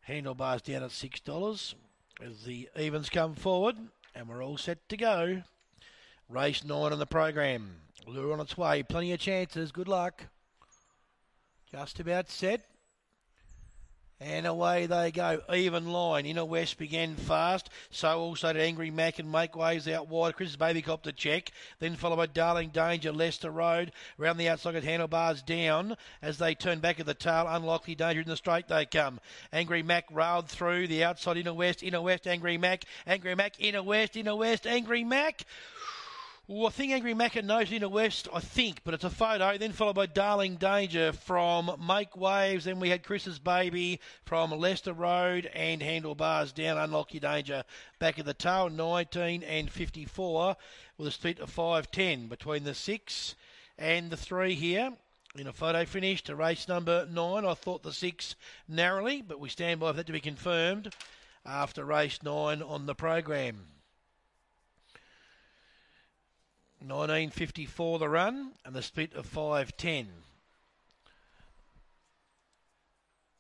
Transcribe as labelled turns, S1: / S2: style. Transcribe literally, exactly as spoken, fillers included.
S1: Handlebars down at six dollars as the evens come forward, and we're all set to go. Race nine on the program. Lure on its way. Plenty of chances. Good luck. Just about set. And away they go. Even line. Inner West began fast. So also did Angry Mac and Make Waves out wide. Chris's Baby Cop to check. Then followed by Darling Danger. Leicester Road. Around the outside, Handlebars down. As they turn back at the tail. Unlikely Danger in the straight they come. Angry Mac railed through. The outside, Inner West. Inner West, Angry Mac. Angry Mac, Inner West. Inner West, Angry Mac. Well, I think Angry Mac knows Inner West, I think, but it's a photo. Then followed by Darling Danger from Make Waves. Then we had Chris's Baby from Leicester Road and Handlebars down. Unlock Your Danger back at the tail, nineteen and fifty-four with a split of five ten between the six and the three here. In a photo finish to race number nine. I thought the six narrowly, but we stand by for that to be confirmed after race nine on the program. nineteen fifty-four the run and the split of five ten.